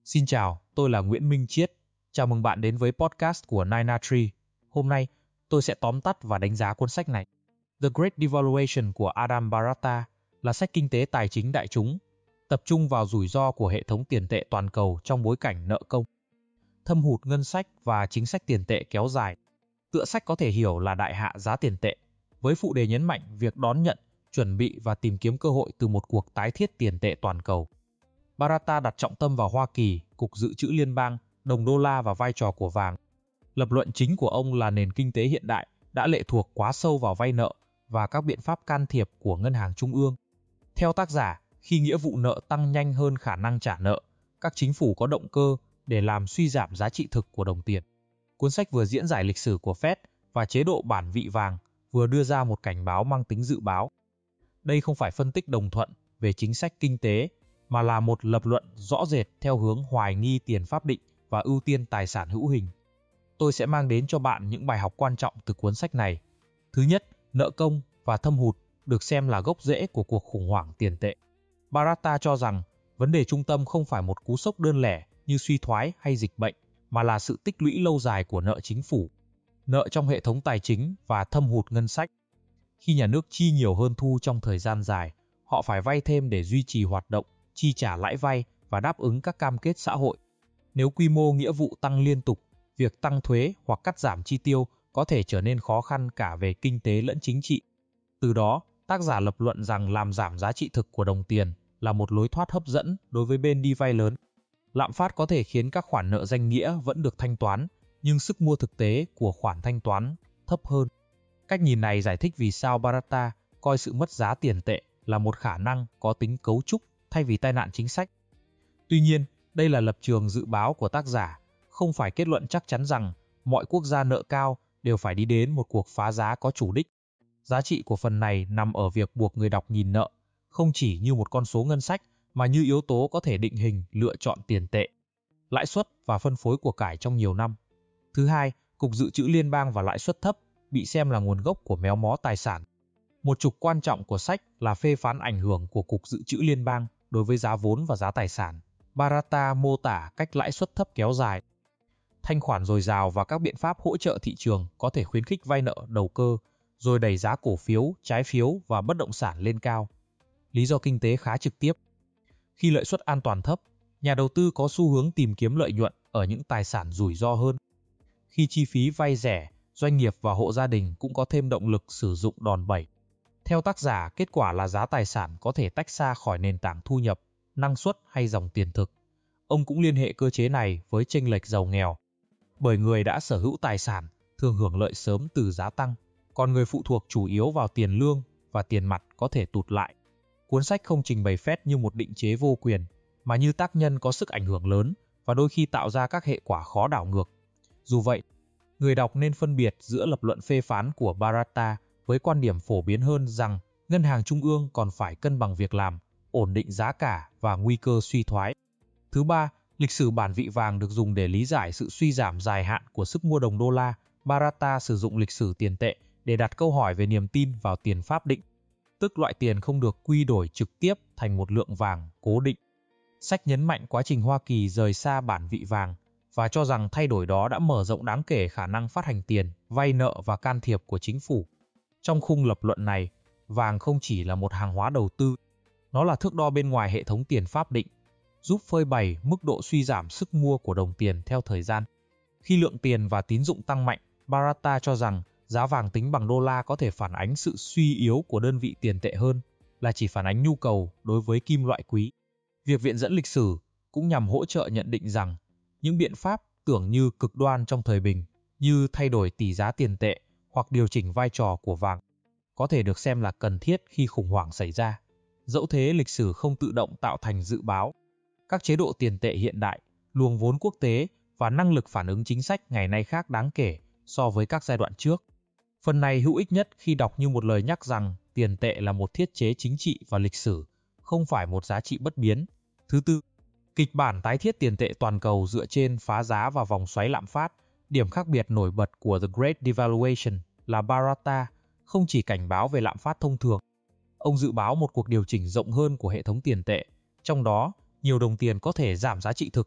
Xin chào, tôi là Nguyễn Minh Chiết. Chào mừng bạn đến với podcast của Nine Tree. Hôm nay, tôi sẽ tóm tắt và đánh giá cuốn sách này. The Great Devaluation của Adam Baratta là sách kinh tế tài chính đại chúng, tập trung vào rủi ro của hệ thống tiền tệ toàn cầu trong bối cảnh nợ công, thâm hụt ngân sách và chính sách tiền tệ kéo dài. Tựa sách có thể hiểu là đại hạ giá tiền tệ, với phụ đề nhấn mạnh việc đón nhận, chuẩn bị và tìm kiếm cơ hội từ một cuộc tái thiết tiền tệ toàn cầu. Baratta đặt trọng tâm vào Hoa Kỳ, Cục Dự trữ Liên bang, đồng đô la và vai trò của vàng. Lập luận chính của ông là nền kinh tế hiện đại đã lệ thuộc quá sâu vào vay nợ và các biện pháp can thiệp của ngân hàng trung ương. Theo tác giả, khi nghĩa vụ nợ tăng nhanh hơn khả năng trả nợ, các chính phủ có động cơ để làm suy giảm giá trị thực của đồng tiền. Cuốn sách vừa diễn giải lịch sử của Fed và chế độ bản vị vàng, vừa đưa ra một cảnh báo mang tính dự báo. Đây không phải phân tích đồng thuận về chính sách kinh tế, mà là một lập luận rõ rệt theo hướng hoài nghi tiền pháp định và ưu tiên tài sản hữu hình. Tôi sẽ mang đến cho bạn những bài học quan trọng từ cuốn sách này. Thứ nhất, nợ công và thâm hụt được xem là gốc rễ của cuộc khủng hoảng tiền tệ. Baratta cho rằng vấn đề trung tâm không phải một cú sốc đơn lẻ như suy thoái hay dịch bệnh, mà là sự tích lũy lâu dài của nợ chính phủ, nợ trong hệ thống tài chính và thâm hụt ngân sách. Khi nhà nước chi nhiều hơn thu trong thời gian dài, họ phải vay thêm để duy trì hoạt động, chi trả lãi vay và đáp ứng các cam kết xã hội. Nếu quy mô nghĩa vụ tăng liên tục, việc tăng thuế hoặc cắt giảm chi tiêu có thể trở nên khó khăn cả về kinh tế lẫn chính trị. Từ đó, tác giả lập luận rằng làm giảm giá trị thực của đồng tiền là một lối thoát hấp dẫn đối với bên đi vay lớn. Lạm phát có thể khiến các khoản nợ danh nghĩa vẫn được thanh toán, nhưng sức mua thực tế của khoản thanh toán thấp hơn. Cách nhìn này giải thích vì sao Baratta coi sự mất giá tiền tệ là một khả năng có tính cấu trúc thay vì tai nạn chính sách. Tuy nhiên, đây là lập trường dự báo của tác giả, không phải kết luận chắc chắn rằng mọi quốc gia nợ cao đều phải đi đến một cuộc phá giá có chủ đích. Giá trị của phần này nằm ở việc buộc người đọc nhìn nợ, không chỉ như một con số ngân sách, mà như yếu tố có thể định hình lựa chọn tiền tệ, lãi suất và phân phối của cải trong nhiều năm. Thứ hai, Cục Dự trữ Liên bang và lãi suất thấp bị xem là nguồn gốc của méo mó tài sản. Một trục quan trọng của sách là phê phán ảnh hưởng của Cục Dự trữ Liên bang đối với giá vốn và giá tài sản. Baratta mô tả cách lãi suất thấp kéo dài, thanh khoản dồi dào và các biện pháp hỗ trợ thị trường có thể khuyến khích vay nợ đầu cơ, rồi đẩy giá cổ phiếu, trái phiếu và bất động sản lên cao. Lý do kinh tế khá trực tiếp. Khi lợi suất an toàn thấp, nhà đầu tư có xu hướng tìm kiếm lợi nhuận ở những tài sản rủi ro hơn. Khi chi phí vay rẻ, doanh nghiệp và hộ gia đình cũng có thêm động lực sử dụng đòn bẩy. Theo tác giả, kết quả là giá tài sản có thể tách xa khỏi nền tảng thu nhập, năng suất hay dòng tiền thực. Ông cũng liên hệ cơ chế này với chênh lệch giàu nghèo. Bởi người đã sở hữu tài sản thường hưởng lợi sớm từ giá tăng, còn người phụ thuộc chủ yếu vào tiền lương và tiền mặt có thể tụt lại. Cuốn sách không trình bày Fed như một định chế vô quyền, mà như tác nhân có sức ảnh hưởng lớn và đôi khi tạo ra các hệ quả khó đảo ngược. Dù vậy, người đọc nên phân biệt giữa lập luận phê phán của Baratta với quan điểm phổ biến hơn rằng ngân hàng trung ương còn phải cân bằng việc làm, ổn định giá cả và nguy cơ suy thoái. Thứ ba, lịch sử bản vị vàng được dùng để lý giải sự suy giảm dài hạn của sức mua đồng đô la. Baratta sử dụng lịch sử tiền tệ để đặt câu hỏi về niềm tin vào tiền pháp định, tức loại tiền không được quy đổi trực tiếp thành một lượng vàng cố định. Sách nhấn mạnh quá trình Hoa Kỳ rời xa bản vị vàng và cho rằng thay đổi đó đã mở rộng đáng kể khả năng phát hành tiền, vay nợ và can thiệp của chính phủ. Trong khung lập luận này, vàng không chỉ là một hàng hóa đầu tư, nó là thước đo bên ngoài hệ thống tiền pháp định, giúp phơi bày mức độ suy giảm sức mua của đồng tiền theo thời gian. Khi lượng tiền và tín dụng tăng mạnh, Baratta cho rằng giá vàng tính bằng đô la có thể phản ánh sự suy yếu của đơn vị tiền tệ hơn là chỉ phản ánh nhu cầu đối với kim loại quý. Việc viện dẫn lịch sử cũng nhằm hỗ trợ nhận định rằng những biện pháp tưởng như cực đoan trong thời bình, như thay đổi tỷ giá tiền tệ hoặc điều chỉnh vai trò của vàng, có thể được xem là cần thiết khi khủng hoảng xảy ra. Dẫu thế, lịch sử không tự động tạo thành dự báo. Các chế độ tiền tệ hiện đại, luồng vốn quốc tế và năng lực phản ứng chính sách ngày nay khác đáng kể so với các giai đoạn trước. Phần này hữu ích nhất khi đọc như một lời nhắc rằng tiền tệ là một thiết chế chính trị và lịch sử, không phải một giá trị bất biến. Thứ tư, kịch bản tái thiết tiền tệ toàn cầu dựa trên phá giá và vòng xoáy lạm phát. Điểm khác biệt nổi bật của The Great Devaluation là Baratta không chỉ cảnh báo về lạm phát thông thường. Ông dự báo một cuộc điều chỉnh rộng hơn của hệ thống tiền tệ, trong đó nhiều đồng tiền có thể giảm giá trị thực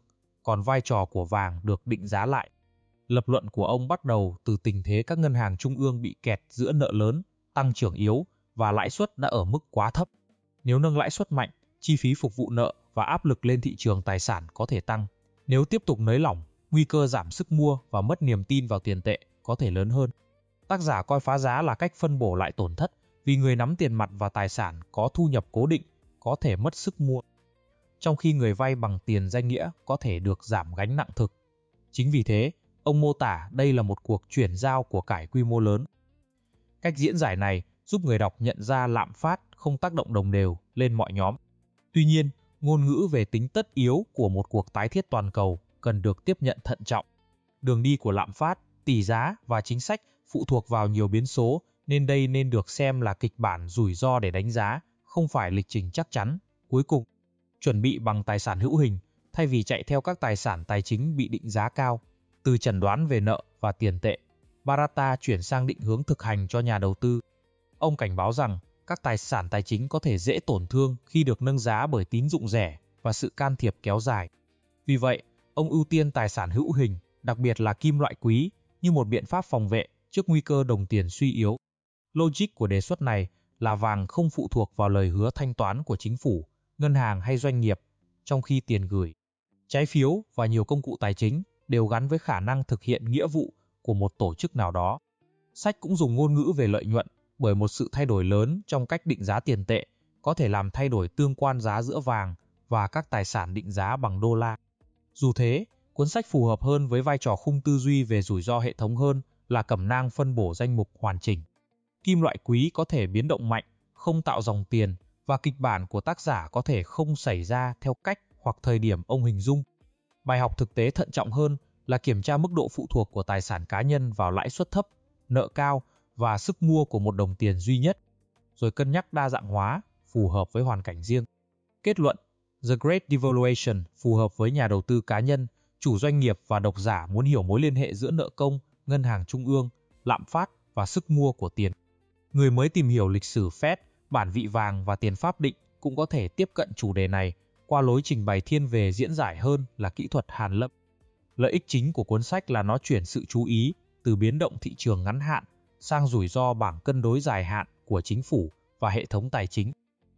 còn vai trò của vàng được định giá lại. Lập luận của ông bắt đầu từ tình thế các ngân hàng trung ương bị kẹt giữa nợ lớn, tăng trưởng yếu và lãi suất đã ở mức quá thấp. Nếu nâng lãi suất mạnh, chi phí phục vụ nợ và áp lực lên thị trường tài sản có thể tăng. Nếu tiếp tục nới lỏng, nguy cơ giảm sức mua và mất niềm tin vào tiền tệ có thể lớn hơn. Tác giả coi phá giá là cách phân bổ lại tổn thất vì người nắm tiền mặt và tài sản có thu nhập cố định có thể mất sức mua, trong khi người vay bằng tiền danh nghĩa có thể được giảm gánh nặng thực. Chính vì thế, ông mô tả đây là một cuộc chuyển giao của cải quy mô lớn. Cách diễn giải này giúp người đọc nhận ra lạm phát không tác động đồng đều lên mọi nhóm. Tuy nhiên, ngôn ngữ về tính tất yếu của một cuộc tái thiết toàn cầu cần được tiếp nhận thận trọng. Đường đi của lạm phát, tỷ giá và chính sách phụ thuộc vào nhiều biến số, nên đây nên được xem là kịch bản rủi ro để đánh giá, không phải lịch trình chắc chắn. Cuối cùng, chuẩn bị bằng tài sản hữu hình thay vì chạy theo các tài sản tài chính bị định giá cao. Từ chẩn đoán về nợ và tiền tệ, Bharata chuyển sang định hướng thực hành cho nhà đầu tư. Ông cảnh báo rằng các tài sản tài chính có thể dễ tổn thương khi được nâng giá bởi tín dụng rẻ và sự can thiệp kéo dài. Vì vậy, ông ưu tiên tài sản hữu hình, đặc biệt là kim loại quý, như một biện pháp phòng vệ trước nguy cơ đồng tiền suy yếu. Logic của đề xuất này là vàng không phụ thuộc vào lời hứa thanh toán của chính phủ, ngân hàng hay doanh nghiệp, trong khi tiền gửi, trái phiếu và nhiều công cụ tài chính đều gắn với khả năng thực hiện nghĩa vụ của một tổ chức nào đó. Sách cũng dùng ngôn ngữ về lợi nhuận bởi một sự thay đổi lớn trong cách định giá tiền tệ có thể làm thay đổi tương quan giá giữa vàng và các tài sản định giá bằng đô la. Dù thế, cuốn sách phù hợp hơn với vai trò khung tư duy về rủi ro hệ thống hơn là cẩm nang phân bổ danh mục hoàn chỉnh. Kim loại quý có thể biến động mạnh, không tạo dòng tiền, và kịch bản của tác giả có thể không xảy ra theo cách hoặc thời điểm ông hình dung. Bài học thực tế thận trọng hơn là kiểm tra mức độ phụ thuộc của tài sản cá nhân vào lãi suất thấp, nợ cao và sức mua của một đồng tiền duy nhất, rồi cân nhắc đa dạng hóa phù hợp với hoàn cảnh riêng. Kết luận, The Great Devaluation phù hợp với nhà đầu tư cá nhân, chủ doanh nghiệp và độc giả muốn hiểu mối liên hệ giữa nợ công, ngân hàng trung ương, lạm phát và sức mua của tiền. Người mới tìm hiểu lịch sử Fed, bản vị vàng và tiền pháp định cũng có thể tiếp cận chủ đề này qua lối trình bày thiên về diễn giải hơn là kỹ thuật hàn lâm. Lợi ích chính của cuốn sách là nó chuyển sự chú ý từ biến động thị trường ngắn hạn sang rủi ro bảng cân đối dài hạn của chính phủ và hệ thống tài chính.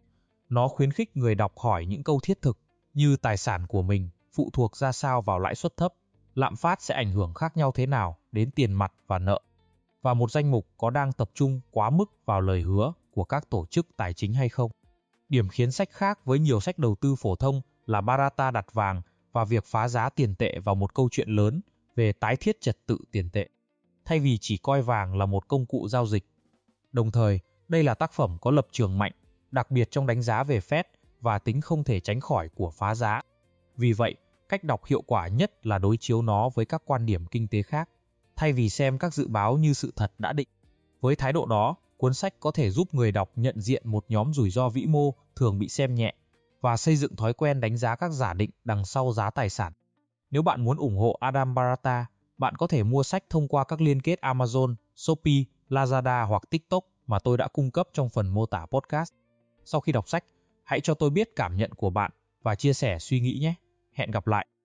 Nó khuyến khích người đọc hỏi những câu thiết thực như tài sản của mình phụ thuộc ra sao vào lãi suất thấp, lạm phát sẽ ảnh hưởng khác nhau thế nào đến tiền mặt và nợ, và một danh mục có đang tập trung quá mức vào lời hứa của các tổ chức tài chính hay không. Điểm khiến sách khác với nhiều sách đầu tư phổ thông là Bharata đặt vàng và việc phá giá tiền tệ vào một câu chuyện lớn về tái thiết trật tự tiền tệ, thay vì chỉ coi vàng là một công cụ giao dịch. Đồng thời, đây là tác phẩm có lập trường mạnh, đặc biệt trong đánh giá về Fed và tính không thể tránh khỏi của phá giá. Vì vậy, cách đọc hiệu quả nhất là đối chiếu nó với các quan điểm kinh tế khác, thay vì xem các dự báo như sự thật đã định. Với thái độ đó, cuốn sách có thể giúp người đọc nhận diện một nhóm rủi ro vĩ mô thường bị xem nhẹ và xây dựng thói quen đánh giá các giả định đằng sau giá tài sản. Nếu bạn muốn ủng hộ Adam Bharata, bạn có thể mua sách thông qua các liên kết Amazon, Shopee, Lazada hoặc TikTok mà tôi đã cung cấp trong phần mô tả podcast. Sau khi đọc sách, hãy cho tôi biết cảm nhận của bạn và chia sẻ suy nghĩ nhé. Hẹn gặp lại!